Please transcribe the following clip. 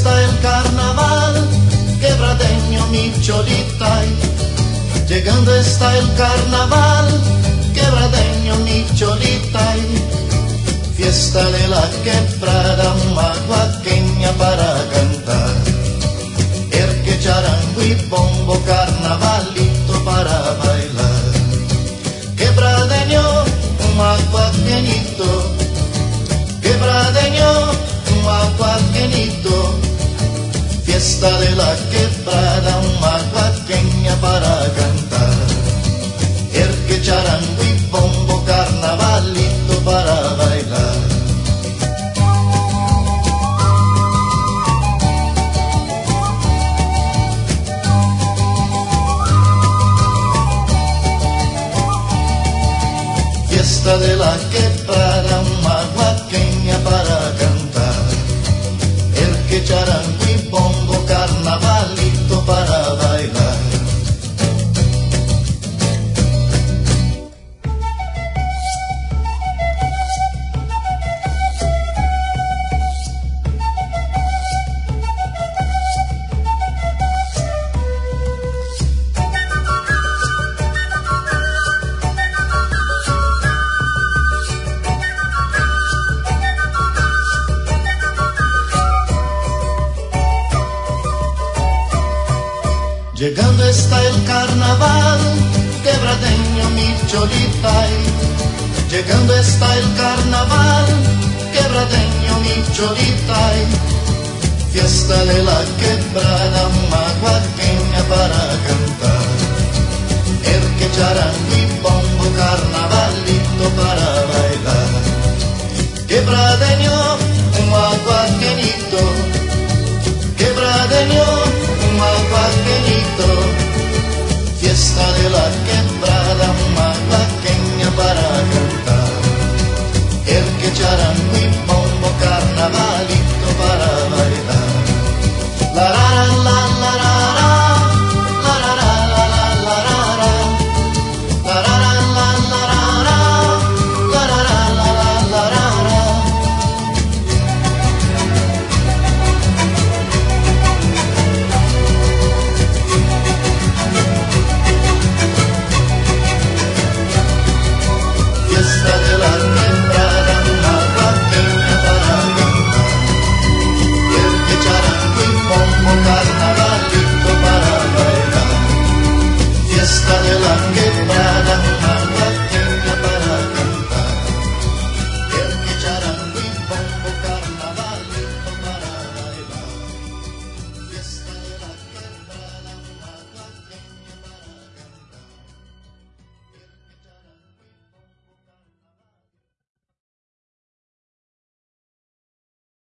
está el carnaval, quebradeño mi cholita. Llegando está el carnaval, quebradeño mi cholita. Fiesta de la quebrada, maguaqueña para cantar. Erque, charango y bombo, carnavalito para bailar. Quebradeño, maguaqueñito. Quebradeño, maguaqueñito. Fiesta de la quebrada, maguaqueña para cantar. Erque, charango y bombo, carnavalito para bailar. Fiesta de la quebrada, maguaqueña para cantar. Erque, charango y bombo, carnavalito para bailar. Llegando está el carnaval, quebradeño mi cholita. Llegando está el carnaval, quebradeño mi cholita. Fiesta de la quebrada, maguaqueña para cantar. Erque, charango y bombo, carnavalito para bailar. Quebradeño, maguaqueñito. Quebradeño, maguaqueñito. Fiesta de la quebrada, maguaqueña para cantar. Erque, charango y bombo, carnavalito para bailar. La ra la la ra ra, la ra ra la la la ra ra, la ra ra la la ra ra, la ra ra la la la ra ra. Fiesta de la quebrada, maguaqueña para cantar. Erque, charango y bombo, carnavalito para bailar. Fiesta de la quebrada.